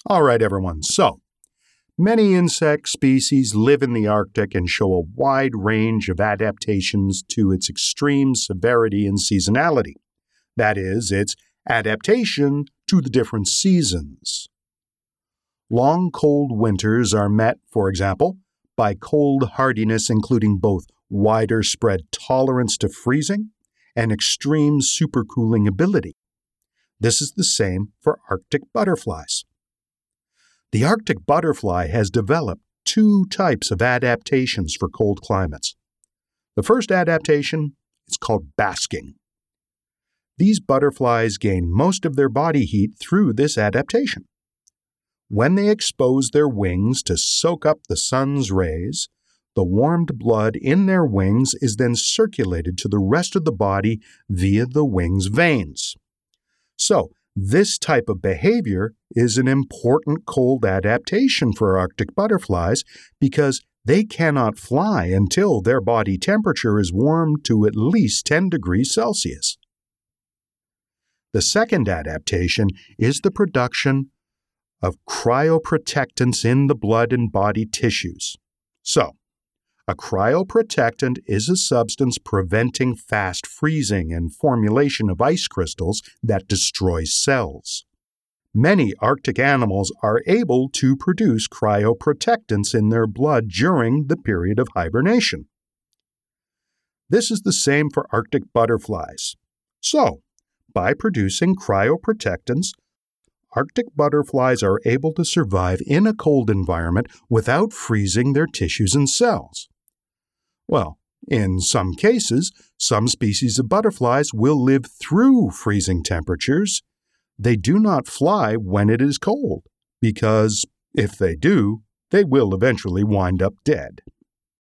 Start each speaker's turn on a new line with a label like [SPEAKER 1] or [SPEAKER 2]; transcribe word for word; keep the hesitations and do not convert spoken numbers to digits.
[SPEAKER 1] All right, everyone. So, many insect species live in the Arctic and show a wide range of adaptations to its extreme severity and seasonality. That is, its adaptation to the different seasons. Long, cold winters are met, for example, by cold hardiness including both wider spread tolerance to freezing and extreme supercooling ability. This is the same for Arctic butterflies. The Arctic butterfly has developed two types of adaptations for cold climates. The first adaptation is called basking. These butterflies gain most of their body heat through this adaptation. When they expose their wings to soak up the sun's rays, the warmed blood in their wings is then circulated to the rest of the body via the wings' veins. So, this type of behavior is an important cold adaptation for Arctic butterflies because they cannot fly until their body temperature is warmed to at least ten degrees Celsius. The second adaptation is the production of cryoprotectants in the blood and body tissues. So, a cryoprotectant is a substance preventing fast freezing and formulation of ice crystals that destroy cells. Many Arctic animals are able to produce cryoprotectants in their blood during the period of hibernation. This is the same for Arctic butterflies. So, by producing cryoprotectants, Arctic butterflies are able to survive in a cold environment without freezing their tissues and cells. Well, in some cases, some species of butterflies will live through freezing temperatures. They do not fly when it is cold, because if they do, they will eventually wind up dead.